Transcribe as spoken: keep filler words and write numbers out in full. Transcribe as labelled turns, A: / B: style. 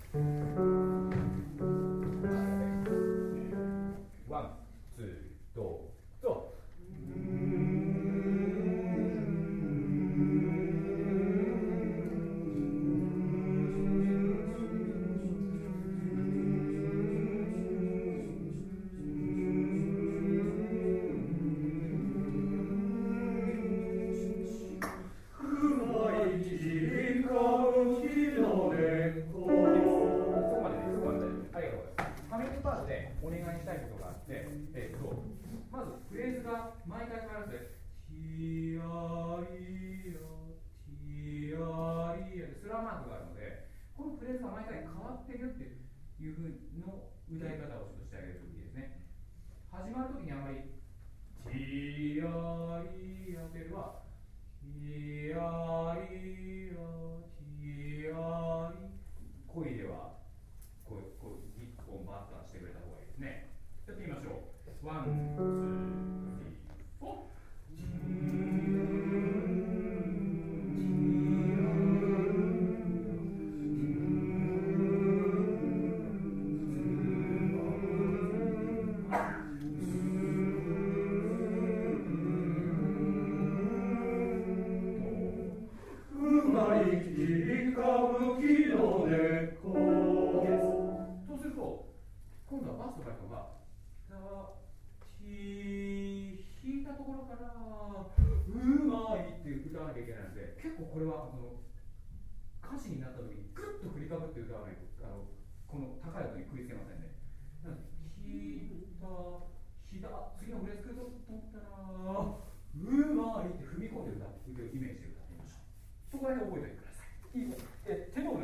A: ワン、ツー、どうぞ。お願いしたいことがあって、えっと、まずフレーズが毎回変わらずで、ティアリア、ティアリアでスラーマークがあるので、このフレーズが毎回変わってるっていうふうの歌い方をちょっとしてあげるといいですね。始まるときにあまり、ティアリアっていうのは、ティアリア、ティアリ、声では、こう、こう、一本バッターしてくれた方がいいですね。やってみましょう。ワン、ツー、スリー、フォー。うまい切り歌舞伎の猫。そうすると、今度はバスとかのが、弾いたところからうまいって歌わなきゃいけないので、結構これはその歌詞になった時にグッと振りかぶって歌わないと、あのこの高い音に食いつけませんね。なので、弾いた、ひだ、次のフレーズ来ると思ったら、うまいって踏み込んで歌ってイメージで歌ってみましょう。そこら辺覚えておいてください。いいえ手の